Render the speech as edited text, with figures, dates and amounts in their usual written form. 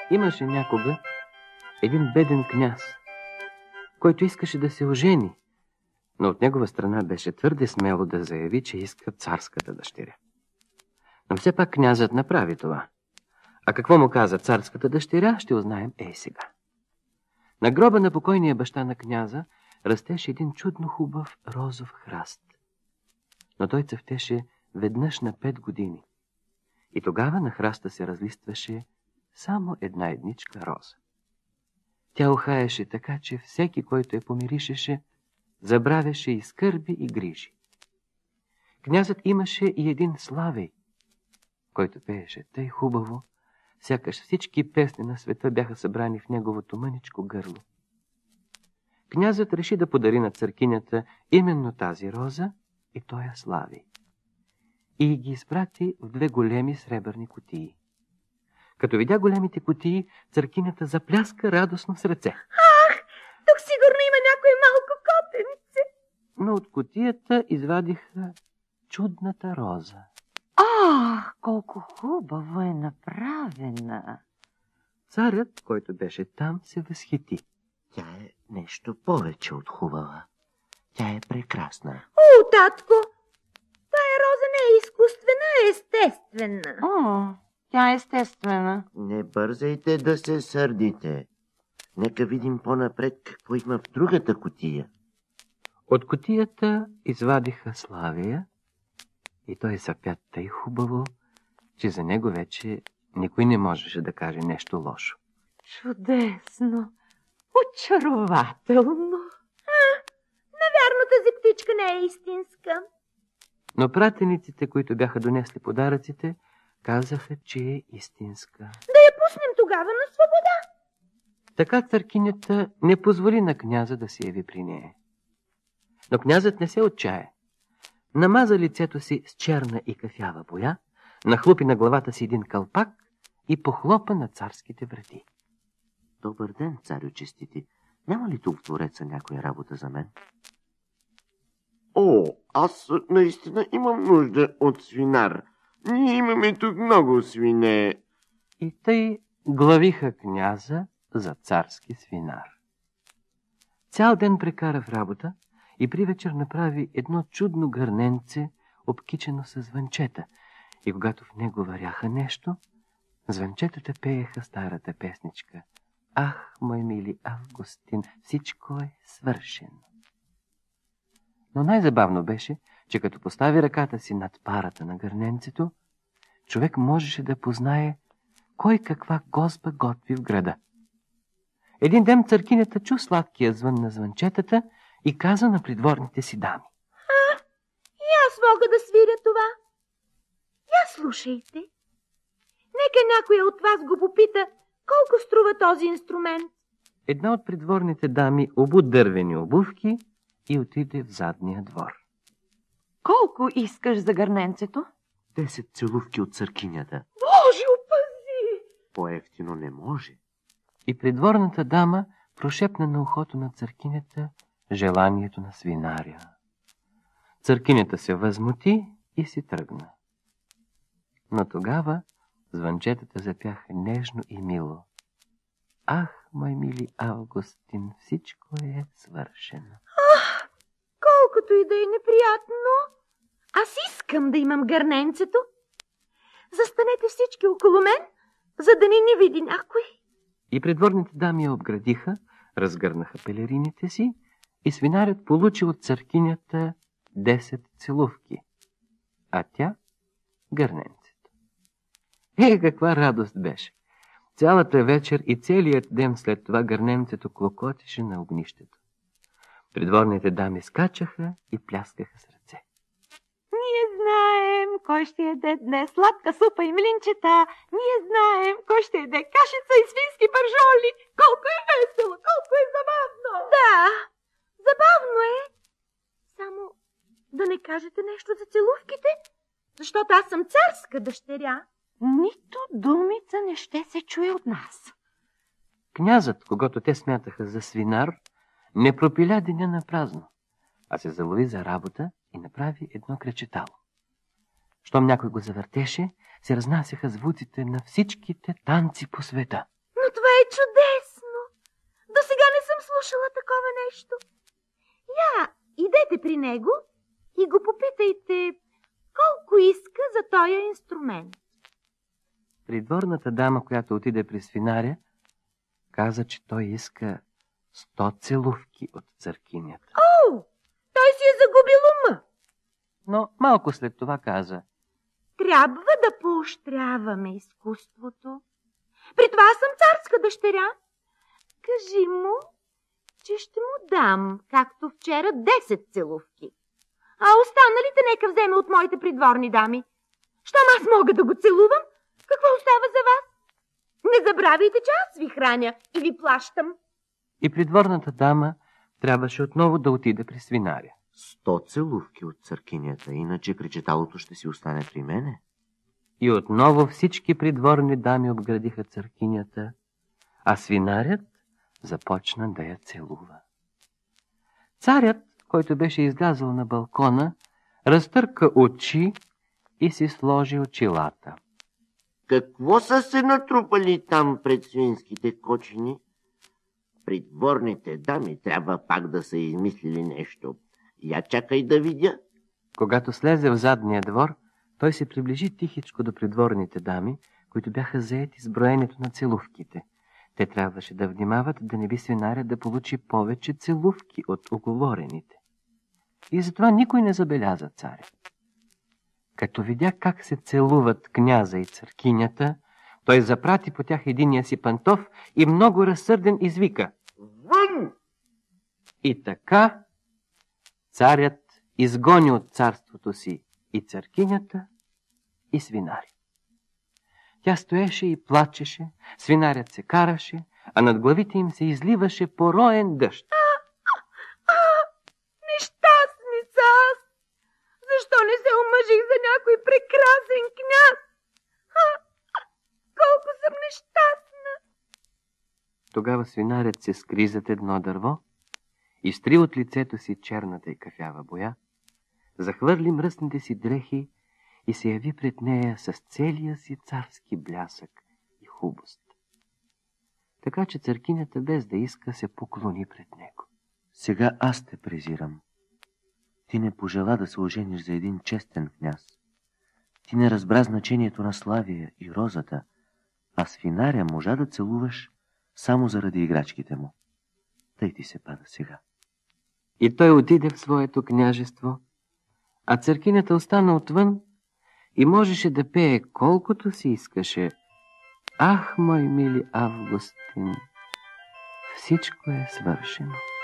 Имаше някога един беден княз, който искаше да се ожени, но от негова страна беше твърде смело да заяви, че иска царската дъщеря. Но все пак князът направи това. А какво му каза царската дъщеря, ще узнаем сега. На гроба на покойния баща на княза растеше един чудно хубав розов храст. Но той цъфтеше веднъж на 5 години. И тогава на храста се разлистваше само една едничка роза. Тя ухаеше така, че всеки, който я помиришеше, забравяше и скърби, и грижи. Князът имаше и един Славей, който пееше тъй хубаво, сякаш всички песни на света бяха събрани в неговото мъничко гърло. Князът реши да подари на църкинята именно тази роза и тоя Славей. И ги изпрати в 2 големи сребърни кутии. Като видя големите кутии, църкинята запляска радостно с ръце. Ах, тук сигурно има някое малко котенце. Но от кутията извадиха чудната роза. Ах, колко хубаво е направена! Царят, който беше там, се възхити. Тя е нещо повече от хубава. Тя е прекрасна. О, татко, тая роза не е изкуствена, а естествена. О, тя е естествена. Не бързайте да се сърдите. Нека видим по-напред какво има в другата кутия. От кутията извадиха Славия и той запя тъй хубаво, че за него вече никой не можеше да каже нещо лошо. Чудесно! Очарователно! Навярно тази птичка не е истинска. Но пратениците, които бяха донесли подаръците, казаха, че е истинска. Да я пуснем тогава на свобода. Така църкинята не позволи на княза да се яви при нея. Но князът не се отчая. Намаза лицето си с черна и кафява боя, нахлупи на главата си един калпак и похлопа на царските врати. Добър ден, царю честити. Няма ли тук в двореца някоя работа за мен? О, аз наистина имам нужда от свинар. Ние имаме тук много свине. И тъй главиха княза за царски свинар. Цял ден прекара в работа и при вечер направи едно чудно гърненце, обкичено с звънчета. И когато в него варяха нещо, звънчетата пееха старата песничка. Ах, мой мили Августин, всичко е свършено. Но най-забавно беше, че като постави ръката си над парата на гърненцето, човек можеше да познае кой каква гозба готви в града. Един ден църкинята чу сладкия звън на звънчетата и каза на придворните си дами. И аз мога да свиря това. Я слушайте. Нека някоя от вас го попита колко струва този инструмент. Една от придворните дами обу дървени обувки и отиде в задния двор. Колко искаш за гърненцето? 10 целувки от църкинята. Боже, опази! По-евтино не може. И придворната дама прошепна на ухото на църкинята желанието на свинаря. Църкинята се възмути и си тръгна. Но тогава звънчетата запяха нежно и мило. Ах, мой мили Августин, всичко е свършено. Колкото и да е неприятно, аз искам да имам гърненцето. Застанете всички около мен, за да не ни види някой. И придворните дами я обградиха, разгърнаха пелерините си и свинарят получи от църкинята 10 целувки, а тя гърненцето. Каква радост беше! Цялата вечер и целият ден след това гърненцето клокотеше на огнището. Придворните дами скачаха и пляскаха с ръце. Ние знаем кой ще яде днес сладка супа и млинчета. Ние знаем кой ще яде кашица и свински пържоли. Колко е весело, колко е забавно. Да, забавно е. Само да не кажете нещо за целувките, защото аз съм царска дъщеря. Нито думица не ще се чуе от нас. Князът, когато те смятаха за свинар, не пропиля деня на празно, а се залови за работа и направи едно кречетало. Щом някой го завъртеше, се разнасяха звуците на всичките танци по света. това е чудесно! До сега не съм слушала такова нещо. Я, идете при него и го попитайте колко иска за този инструмент. Придворната дама, която отиде при свинаря, каза, че той иска 100 целувки от църкинята. О, той си е загубил ума. Но малко след това каза: Трябва да поощряваме изкуството. При това съм царска дъщеря. Кажи му, че ще му дам, както вчера, 10 целувки. А останалите нека вземе от моите придворни дами. Щом аз мога да го целувам, какво остава за вас? Не забравяйте, че аз ви храня и ви плащам. И придворната дама трябваше отново да отиде при свинаря. 100 целувки от църкинята, иначе причиталото ще си остане при мене. И отново всички придворни дами обградиха църкинята, а свинарят започна да я целува. Царят, който беше излязъл на балкона, разтърка очи и си сложи очилата. Какво са се натрупали там пред свинските кочини? Придворните дами трябва пак да са измислили нещо. Я чакай да видя. Когато слезе в задния двор, той се приближи тихичко до придворните дами, които бяха заети с броенето на целувките. Те трябваше да внимават да не би свинарят да получи повече целувки от уговорените. И затова никой не забеляза царя. Като видя как се целуват княза и църкинята, той запрати по тях единия си пантов и много разсърден извика: Вън! И така царят изгони от царството си и църкинята, и свинаря. Тя стоеше и плачеше, свинарят се караше, а над главите им се изливаше пороен дъжд. Нещастница аз! Защо не се омъжих за някой прекрасен княз? Колко съм нещастна! Тогава свинарят се скри зад едно дърво, изтри от лицето си черната и кафява боя, захвърли мръсните си дрехи и се яви пред нея с целия си царски блясък и хубост. Така че църкинята, без да иска, се поклони пред него. Сега аз те презирам. Ти не пожела да се ожениш за един честен княз. Ти не разбра значението на Славия и розата, а свинаря можа да целуваш само заради играчките му. Тъй ти се пада сега. И той отиде в своето княжество, а църкинята остана отвън и можеше да пее колкото си искаше. Ах, мой мили Августин, всичко е свършено.